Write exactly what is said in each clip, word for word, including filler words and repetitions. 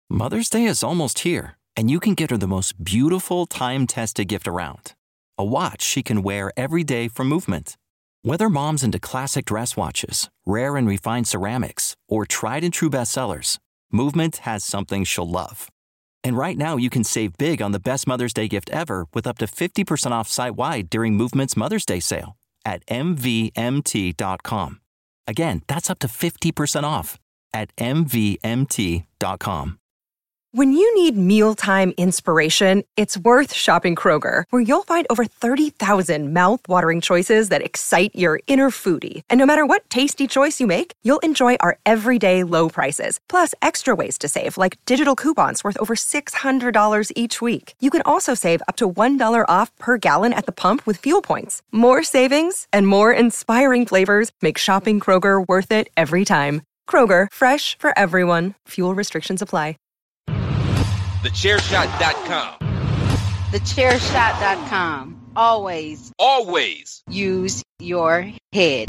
Mother's Day is almost here, and you can get her the most beautiful time-tested gift around. A watch she can wear every day from Movement. Whether mom's into classic dress watches, rare and refined ceramics, or tried and true bestsellers, Movement has something she'll love. And right now you can save big on the best Mother's Day gift ever with up to fifty percent off site-wide during Movement's Mother's Day sale at M V M T dot com. Again, that's up to fifty percent off at M V M T dot com. When you need mealtime inspiration, it's worth shopping Kroger, where you'll find over thirty thousand mouth-watering choices that excite your inner foodie. And no matter what tasty choice you make, you'll enjoy our everyday low prices, plus extra ways to save, like digital coupons worth over six hundred dollars each week. You can also save up to one dollar off per gallon at the pump with fuel points. More savings and more inspiring flavors make shopping Kroger worth it every time. Kroger, fresh for everyone. Fuel restrictions apply. the chair shot dot com. the chair shot dot com. Always, always use your head.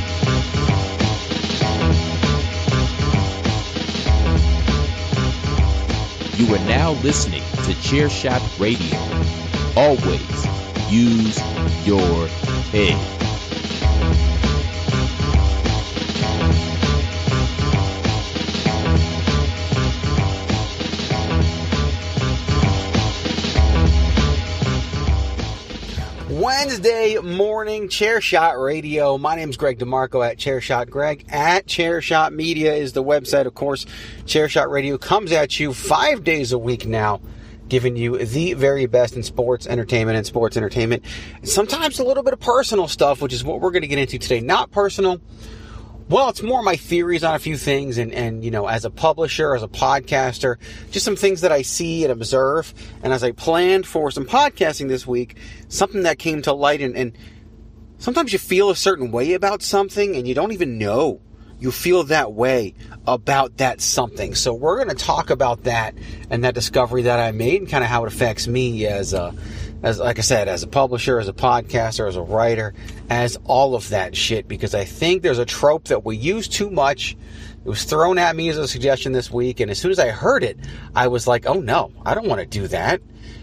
You are now listening to Chair Shot Radio. Always use your head. Wednesday morning, Chair Shot Radio. My name's Greg DeMarco at Chair Shot Greg. At Chair Shot Media is the website, of course. Chair Shot Radio comes at you five days a week now, giving you the very best in sports entertainment and sports entertainment. Sometimes a little bit of personal stuff, which is what we're going to get into today. Not personal. Well, it's more my theories on a few things, and, and, you know, as a publisher, as a podcaster, just some things that I see and observe. And as I planned for some podcasting this week, something that came to light, and, and sometimes you feel a certain way about something, and you don't even know you feel that way about that something. So we're going to talk about that and that discovery that I made and kind of how it affects me as a, as like I said, as a publisher, as a podcaster, as a writer, as all of that shit, because I think there's a trope that we use too much. It was thrown at me as a suggestion this week, and as soon as I heard it, I was like, oh no, I don't want to do that.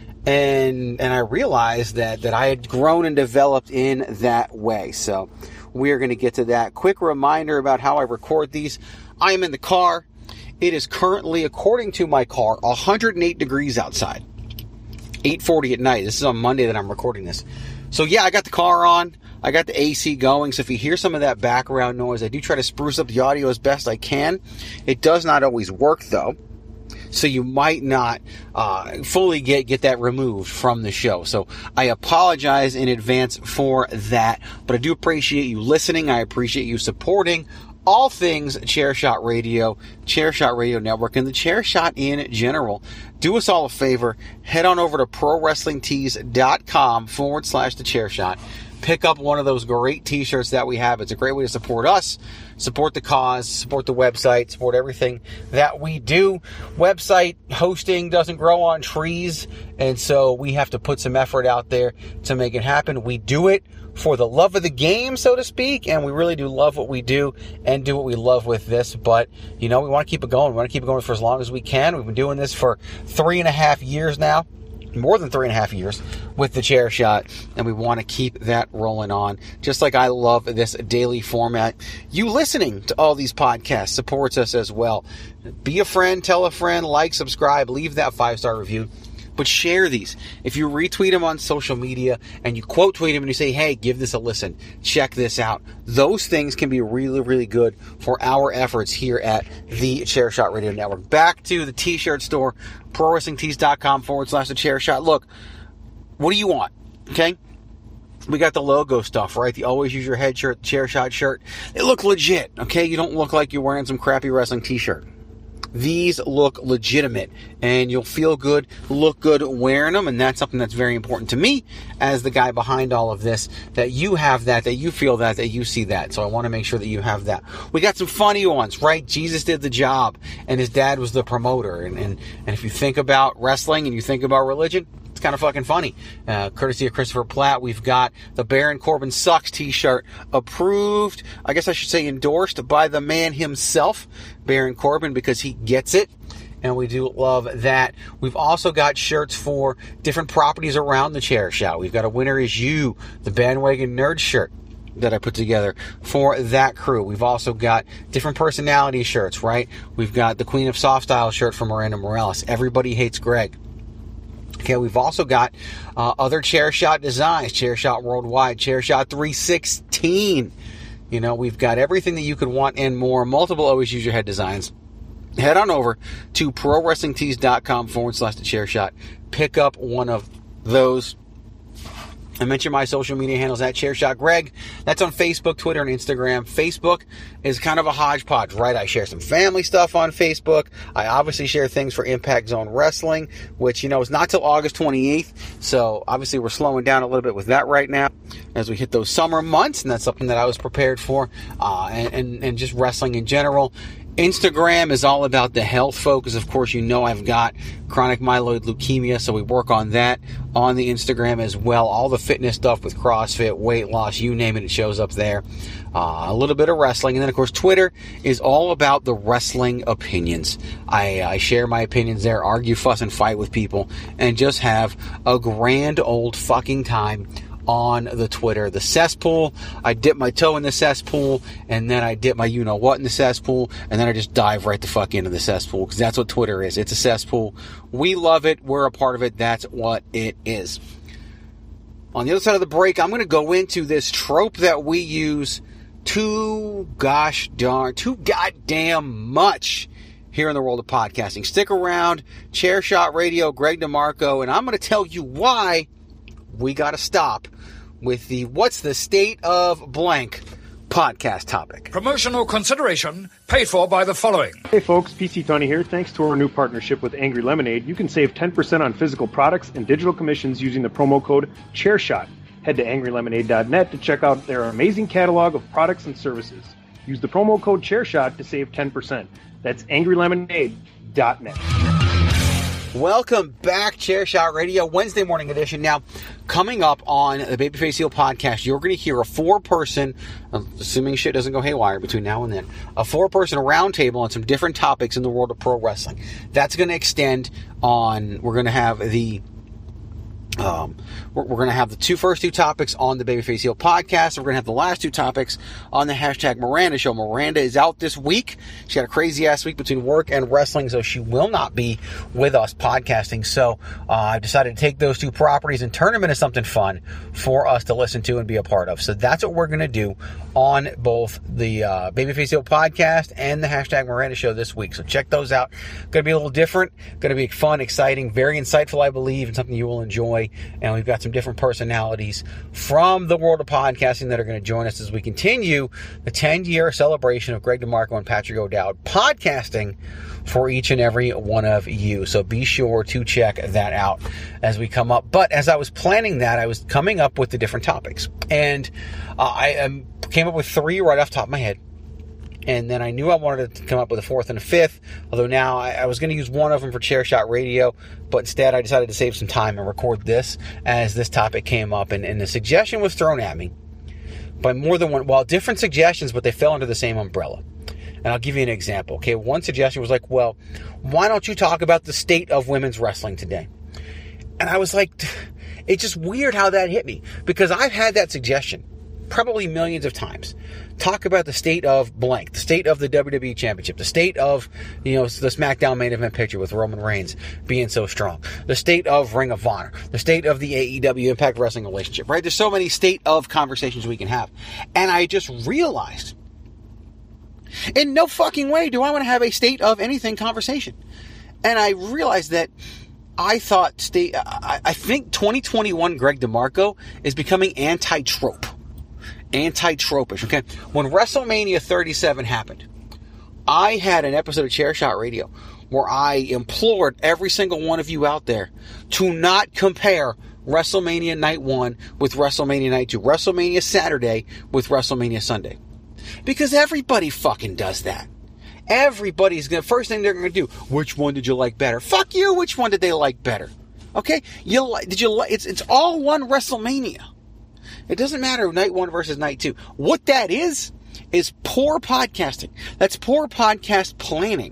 And and I realized that, that I had grown and developed in that way. So we are going to get to that. Quick reminder about how I record these. I am in the car. It is currently, according to my car, one hundred eight degrees outside. eight forty at night. This is on Monday that I'm recording this. So yeah, I got the car on. I got the A C going. So if you hear some of that background noise, I do try to spruce up the audio as best I can. It does not always work though. So you might not uh, fully get, get that removed from the show. So I apologize in advance for that. But I do appreciate you listening. I appreciate you supporting all things Chair Shot Radio, Chair Shot Radio Network, and the Chair Shot in general. Do us all a favor. Head on over to ProWrestlingTees.com forward slash the Chair Shot. Pick up one of those great t-shirts that we have. It's a great way to support us, support the cause, support the website, support everything that we do. Website hosting doesn't grow on trees, and so we have to put some effort out there to make it happen. We do it for the love of the game, so to speak, and we really do love what we do and do what we love with this. But, you know, we want to keep it going. We want to keep it going for as long as we can. We've been doing this for three and a half years now. More than three and a half years with the Chair Shot, and we want to keep that rolling on. Just like I love this daily format. You listening to all these podcasts supports us as well. Be a friend, tell a friend, like, subscribe, leave that five-star review. But share these. If you retweet them on social media and you quote tweet them and you say, hey, give this a listen, check this out. Those things can be really, really good for our efforts here at the Chair Shot Radio Network. Back to the t-shirt store, ProWrestlingTees.com forward slash the Chair Shot. Look, what do you want? Okay? We got the logo stuff, right? The Always Use Your Head shirt, Chair Shot shirt. They look legit, okay? You don't look like you're wearing some crappy wrestling t-shirt. These look legitimate, and you'll feel good, look good wearing them, and that's something that's very important to me as the guy behind all of this, that you have that, that you feel that, that you see that. So I want to make sure that you have that. We got some funny ones, right? Jesus did the job, and his dad was the promoter, and, and, and if you think about wrestling and you think about religion, it's kind of fucking funny. Uh, courtesy of Christopher Platt, we've got the Baron Corbin Sucks t-shirt approved, I guess I should say endorsed by the man himself, Baron Corbin, because he gets it. and we do love that. We've also got shirts for different properties around the Chair Shot. We've got a Winner Is You, the Bandwagon Nerd shirt that I put together for that crew. We've also got different personality shirts, right? We've got the Queen of Soft Style shirt from Miranda Morales. Everybody Hates Greg. Okay, we've also got uh, other Chair Shot designs, Chair Shot Worldwide, Chair Shot three sixteen. You know, we've got everything that you could want and more. Multiple Always Use Your Head designs. Head on over to ProWrestlingTees.com forward slash the Chair Shot. Pick up one of those. I mentioned my social media handles at ChairShotGreg. That's on Facebook, Twitter, and Instagram. Facebook is kind of a hodgepodge, right? I share some family stuff on Facebook. I obviously share things for Impact Zone Wrestling, which, you know, is not till August twenty-eighth. So, obviously, we're slowing down a little bit with that right now as we hit those summer months, and that's something that I was prepared for, uh, and, and, and just wrestling in general. Instagram is all about the health focus. Of course, you know I've got chronic myeloid leukemia, so we work on that on the Instagram as well. All the fitness stuff with CrossFit, weight loss, you name it, it shows up there. Uh, a little bit of wrestling. And then, of course, Twitter is all about the wrestling opinions. I, I share my opinions there, argue, fuss, and fight with people, and just have a grand old fucking time on the Twitter. The cesspool, I dip my toe in the cesspool, and then I dip my you-know-what in the cesspool, and then I just dive right the fuck into the cesspool, because that's what Twitter is. It's a cesspool. We love it. We're a part of it. That's what it is. On the other side of the break, I'm going to go into this trope that we use too gosh darn, too goddamn much here in the world of podcasting. Stick around. Chair Shot Radio, Greg DeMarco, and I'm going to tell you why we got to stop with the What's the State of Blank podcast topic. Promotional consideration paid for by the following. Hey folks, P C Tony here. Thanks to our new partnership with Angry Lemonade, you can save ten percent on physical products and digital commissions using the promo code ChairShot. Head to angry lemonade dot net to check out their amazing catalog of products and services. Use the promo code ChairShot to save ten percent. That's angry lemonade dot net. Welcome back, Chair Shot Radio, Wednesday morning edition. Now, coming up on the Babyface Heel podcast, you're going to hear a four-person, assuming shit doesn't go haywire between now and then, a four-person roundtable on some different topics in the world of pro wrestling. That's going to extend on, we're going to have the Um, we're, we're going to have the two first two topics on the Babyface Heel podcast. We're going to have the last two topics on the hashtag Miranda show. Miranda is out this week. She had a crazy ass week between work and wrestling, so she will not be with us podcasting. So uh, I've decided to take those two properties and turn them into something fun for us to listen to and be a part of. So that's what we're going to do on both the uh, Babyface Heel podcast and the hashtag Miranda show this week. So check those out. Going to be a little different. Going to be fun, exciting, very insightful, I believe, and something you will enjoy. And we've got some different personalities from the world of podcasting that are going to join us as we continue the ten-year celebration of Greg DeMarco and Patrick O'Dowd podcasting for each and every one of you. So be sure to check that out as we come up. But as I was planning that, I was coming up with the different topics. And uh, I um, came up with three right off the top of my head. And then I knew I wanted to come up with a fourth and a fifth, although now I, I was going to use one of them for Chair Shot Radio, but instead I decided to save some time and record this as this topic came up. And, and the suggestion was thrown at me by more than one, well, different suggestions, but they fell under the same umbrella. And I'll give you an example. Okay, one suggestion was like, well, why don't you talk about the state of women's wrestling today? And I was like, it's just weird how that hit me, because I've had that suggestion probably millions of times. Talk about the state of blank, the state of the W W E Championship, the state of, you know, the SmackDown main event picture with Roman Reigns being so strong, the state of Ring of Honor, the state of the A E W Impact Wrestling relationship, right? There's so many state of conversations we can have. And I just realized, in no fucking way do I want to have a state of anything conversation. And I realized that I thought state, I, I think twenty twenty-one Greg DeMarco is becoming anti-trope. Anti-tropish, okay? When WrestleMania thirty-seven happened, I had an episode of Chair Shot Radio where I implored every single one of you out there to not compare WrestleMania Night one with WrestleMania Night two, WrestleMania Saturday with WrestleMania Sunday. Because everybody fucking does that. Everybody's gonna, first thing they're gonna do, which one did you like better? Fuck you, which one did they like better? Okay? You did you like, it's, it's all one WrestleMania. It doesn't matter night one versus night two. What that is, is poor podcasting. That's poor podcast planning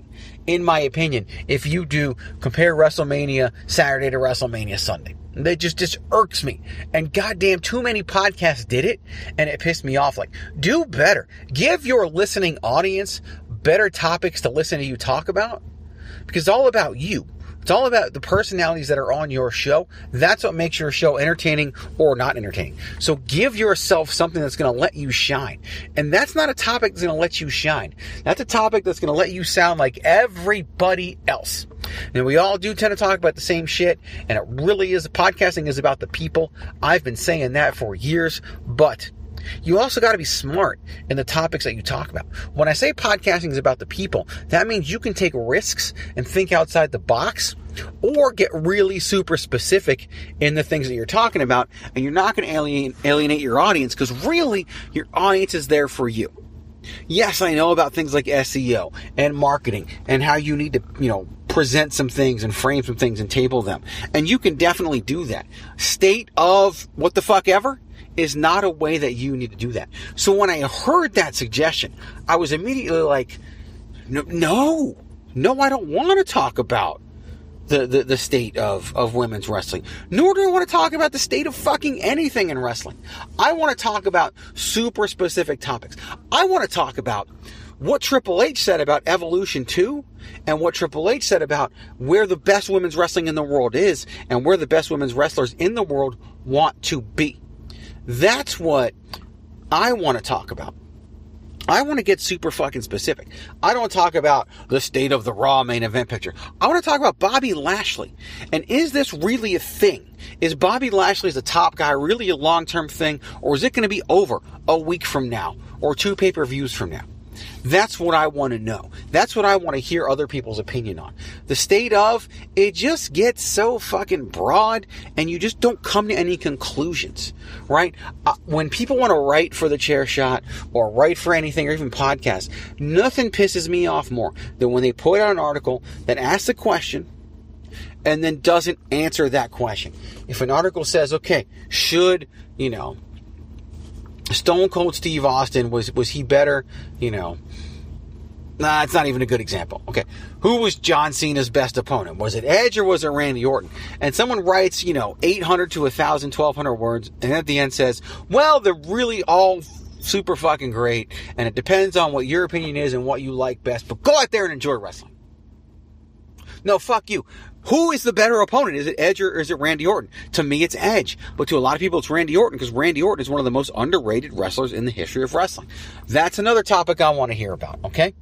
in my opinion, if you do compare WrestleMania Saturday to WrestleMania Sunday. That just, just irks me. And goddamn, too many podcasts did it, and it pissed me off. Like, do better. Give your listening audience better topics to listen to you talk about, because it's all about you. It's all about the personalities that are on your show. That's what makes your show entertaining or not entertaining. So give yourself something that's going to let you shine. And that's not a topic that's going to let you shine. That's a topic that's going to let you sound like everybody else. And we all do tend to talk about the same shit, and it really is, podcasting is about the people. I've been saying that for years, but you also got to be smart in the topics that you talk about. When I say podcasting is about the people, that means you can take risks and think outside the box, or get really super specific in the things that you're talking about, and you're not going to alienate, alienate your audience, because really your audience is there for you. Yes, I know about things like S E O and marketing and how you need to, you know, present some things and frame some things and table them. And you can definitely do that. State of what the fuck ever is not a way that you need to do that. So when I heard that suggestion, I was immediately like, no, no, no I don't want to talk about the, the, the state of, of women's wrestling. Nor do I want to talk about the state of fucking anything in wrestling. I want to talk about super specific topics. I want to talk about what Triple H said about Evolution two, and what Triple H said about where the best women's wrestling in the world is, and where the best women's wrestlers in the world want to be. That's what I want to talk about. I want to get super fucking specific. I don't want to talk about the state of the Raw main event picture. I want to talk about Bobby Lashley. And is this really a thing? Is Bobby Lashley as the top guy really a long-term thing? Or is it going to be over a week from now? Or two pay-per-views from now? That's what I want to know. That's what I want to hear other people's opinion on. The state of, it just gets so fucking broad, and you just don't come to any conclusions, right? Uh, when people want to write for the Chair Shot, or write for anything, or even podcasts, nothing pisses me off more than when they put out an article that asks a question and then doesn't answer that question. If an article says, okay, should, you know, Stone Cold Steve Austin, was was he better? You know, nah, it's not even a good example. Okay, who was John Cena's best opponent? Was it Edge or was it Randy Orton? And someone writes, you know, eight hundred to one thousand, twelve hundred words, and at the end says, well, they're really all super fucking great, and it depends on what your opinion is and what you like best, but go out there and enjoy wrestling. No, fuck you. Who is the better opponent? Is it Edge or is it Randy Orton? To me, it's Edge. But to a lot of people, it's Randy Orton, because Randy Orton is one of the most underrated wrestlers in the history of wrestling. That's another topic I want to hear about, okay?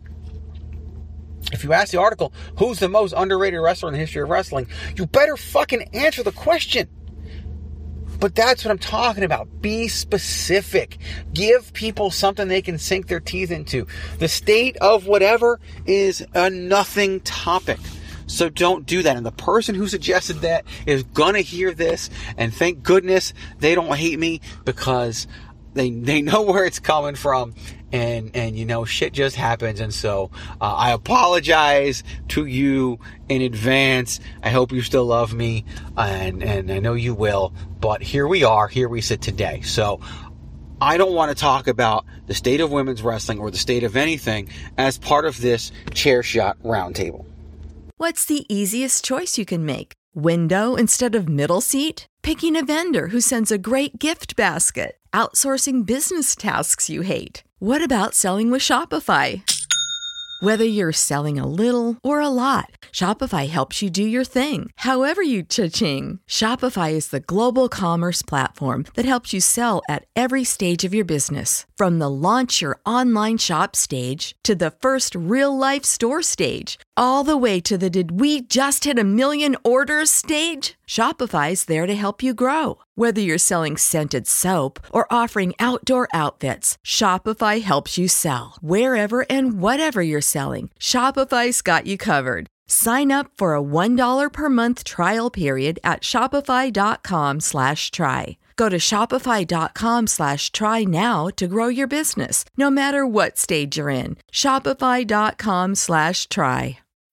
If you ask the article, who's the most underrated wrestler in the history of wrestling, you better fucking answer the question. But that's what I'm talking about. Be specific. Give people something they can sink their teeth into. The state of whatever is a nothing topic. So don't do that. And the person who suggested that is going to hear this. And thank goodness they don't hate me, because they they know where it's coming from. And, and you know, shit just happens. And so uh, I apologize to you in advance. I hope you still love me. And, and I know you will. But here we are. Here we sit today. So I don't want to talk about the state of women's wrestling or the state of anything as part of this Chair Shot Roundtable. What's the easiest choice you can make? Window instead of middle seat? Picking a vendor who sends a great gift basket? Outsourcing business tasks you hate? What about selling with Shopify? Whether you're selling a little or a lot, Shopify helps you do your thing, however you cha-ching. Shopify is the global commerce platform that helps you sell at every stage of your business. From the launch your online shop stage to the first real-life store stage, all the way to the did we just hit a million orders stage. Shopify's there to help you grow. Whether you're selling scented soap or offering outdoor outfits, Shopify helps you sell. Wherever and whatever you're selling, Shopify's got you covered. Sign up for a one dollar per month trial period at shopify.com slash try. Go to shopify.com slash try now to grow your business, no matter what stage you're in. Shopify.com slash try.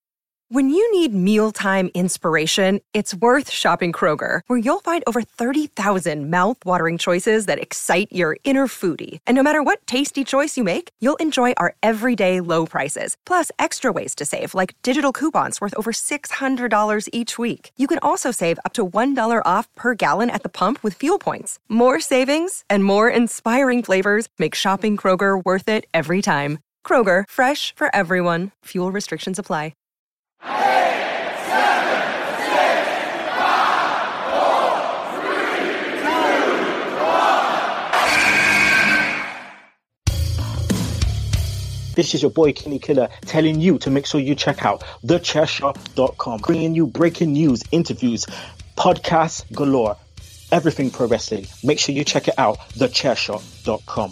When you need mealtime inspiration, it's worth shopping Kroger, where you'll find over thirty thousand mouth-watering choices that excite your inner foodie. And no matter what tasty choice you make, you'll enjoy our everyday low prices, plus extra ways to save, like digital coupons worth over six hundred dollars each week. You can also save up to one dollar off per gallon at the pump with fuel points. More savings and more inspiring flavors make shopping Kroger worth it every time. Kroger, fresh for everyone. Fuel restrictions apply. Eight, seven, six, five, four, three, two, one. This is your boy Kenny Killer telling you to make sure you check out the chair shot dot com, bringing you breaking news, interviews, podcasts galore, everything pro wrestling. Make sure you check it out, the chair shot dot com.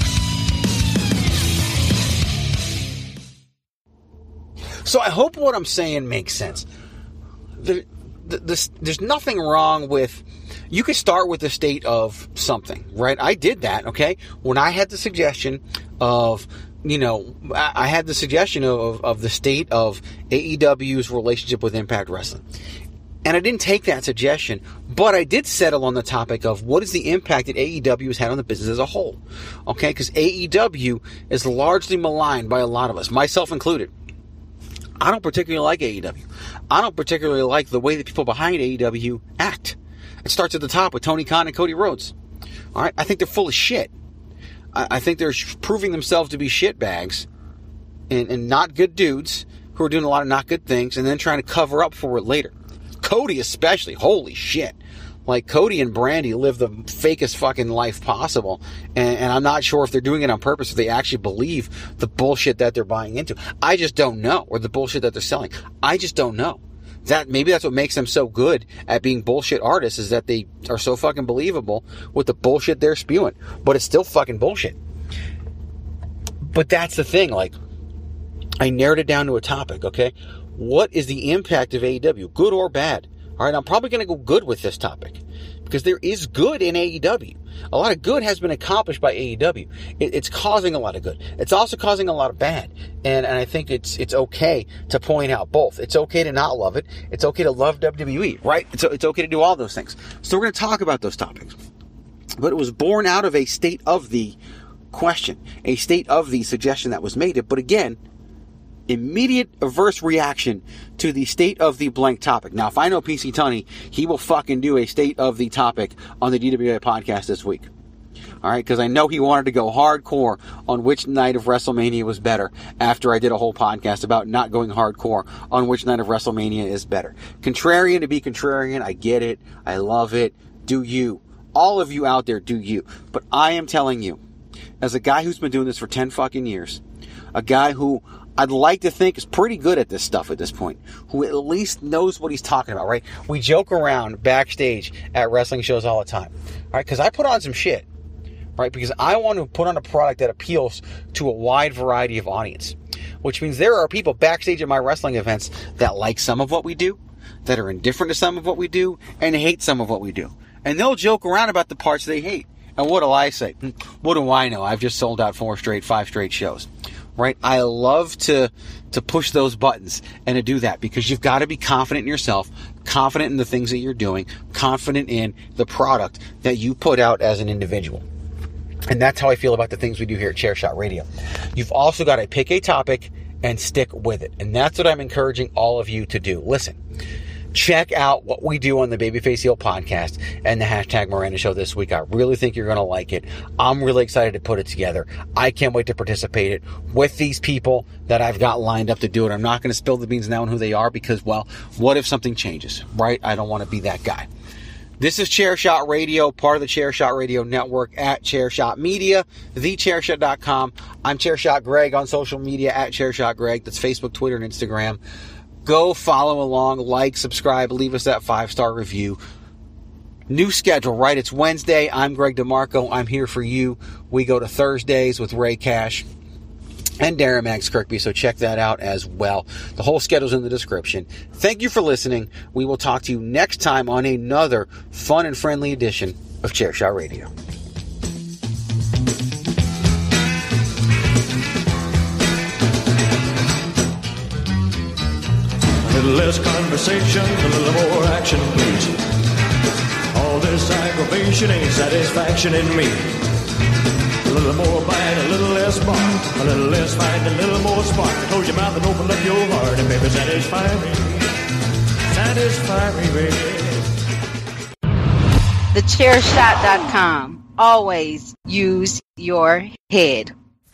So I hope what I'm saying makes sense. There, this, there's nothing wrong with, you could start with the state of something, right? I did that, okay? When I had the suggestion of, you know, I had the suggestion of, of the state of A E W's relationship with Impact Wrestling. And I didn't take that suggestion, but I did settle on the topic of what is the impact that A E W has had on the business as a whole, okay? Because A E W is largely maligned by a lot of us, myself included. I don't particularly like A E W. I don't particularly like the way that people behind A E W act. It starts at the top with Tony Khan and Cody Rhodes. All right, I think they're full of shit. I, I think they're proving themselves to be shitbags and, and not good dudes who are doing a lot of not good things and then trying to cover up for it later. Cody especially, holy shit. Like, Cody and Brandy live the fakest fucking life possible. And, and I'm not sure if they're doing it on purpose, if they actually believe the bullshit that they're buying into. I just don't know. Or the bullshit that they're selling. I just don't know. That maybe that's what makes them so good at being bullshit artists, is that they are so fucking believable with the bullshit they're spewing. But it's still fucking bullshit. But that's the thing. Like, I narrowed it down to a topic, okay? What is the impact of A E W, good or bad? All right, I'm probably going to go good with this topic because there is good in A E W. A lot of good has been accomplished by A E W. It, it's causing a lot of good. It's also causing a lot of bad. And, and I think it's it's okay to point out both. It's okay to not love it. It's okay to love W W E, right? It's, it's okay to do all those things. So we're going to talk about those topics. But it was born out of a state of the question, a state of the suggestion that was made. But again, immediate averse reaction to the state of the blank topic. Now, if I know P C Tunney, he will fucking do a state of the topic on the D W A podcast this week. All right, because I know he wanted to go hardcore on which night of WrestleMania was better after I did a whole podcast about not going hardcore on which night of WrestleMania is better. Contrarian to be contrarian, I get it. I love it. Do you. All of you out there, do you. But I am telling you, as a guy who's been doing this for ten fucking years, a guy who I'd like to think is pretty good at this stuff at this point, who at least knows what he's talking about, right? We joke around backstage at wrestling shows all the time, right? Because I put on some shit, right? Because I want to put on a product that appeals to a wide variety of audience, which means there are people backstage at my wrestling events that like some of what we do, that are indifferent to some of what we do, and hate some of what we do. And they'll joke around about the parts they hate. And what do I say? What do I know? I've just sold out four straight, five straight shows. Right? I love to to push those buttons and to do that because you've got to be confident in yourself, confident in the things that you're doing, confident in the product that you put out as an individual. And that's how I feel about the things we do here at Chairshot Radio. You've also got to pick a topic and stick with it. And that's what I'm encouraging all of you to do. Listen. Check out what we do on the Babyface Heel podcast and the hashtag Miranda Show this week. I really think you're going to like it. I'm really excited to put it together. I can't wait to participate it with these people that I've got lined up to do it. I'm not going to spill the beans now on who they are because, well, what if something changes, right? I don't want to be that guy. This is Chairshot Radio, part of the Chairshot Radio Network at Chairshot Media, the chairshot dot com. I'm Chairshot Greg on social media at Chairshot Greg. That's Facebook, Twitter, and Instagram. Go follow along, like, subscribe, leave us that five-star review. New schedule, right? It's Wednesday. I'm Greg DeMarco. I'm here for you. We go to Thursdays with Ray Cash and Darren Max Kirkby, so check that out as well. The whole schedule's in the description. Thank you for listening. We will talk to you next time on another fun and friendly edition of Chairshot Radio. little less conversation, a little more action, please. All this aggravation ain't satisfaction in me. A little more bite, a little less bark, a little less fight, a little more spark. Close your mouth and open up your heart, and baby, satisfy me. Satisfy me, baby. the chair shot dot com. Always use your head.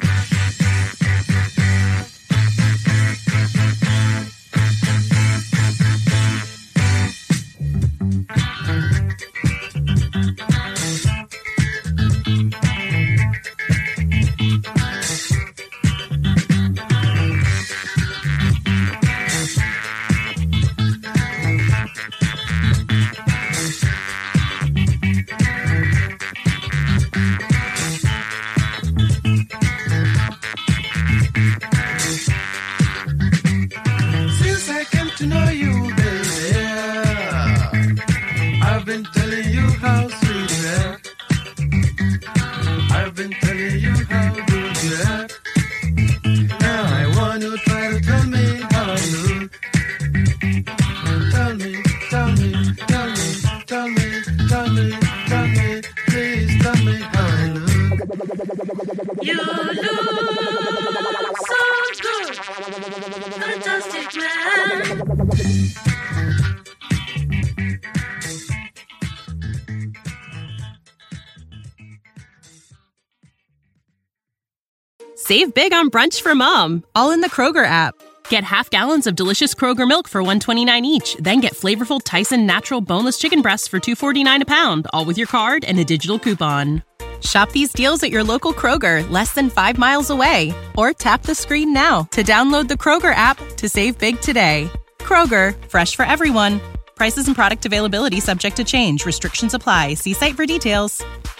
Save big on brunch for mom, all in the Kroger app. Get half gallons of delicious Kroger milk for one dollar and twenty-nine cents each. Then get flavorful Tyson natural boneless chicken breasts for two dollars and forty-nine cents a pound, all with your card and a digital coupon. Shop these deals at your local Kroger, less than five miles away. Or tap the screen now to download the Kroger app to save big today. Kroger, fresh for everyone. Prices and product availability subject to change. Restrictions apply. See site for details.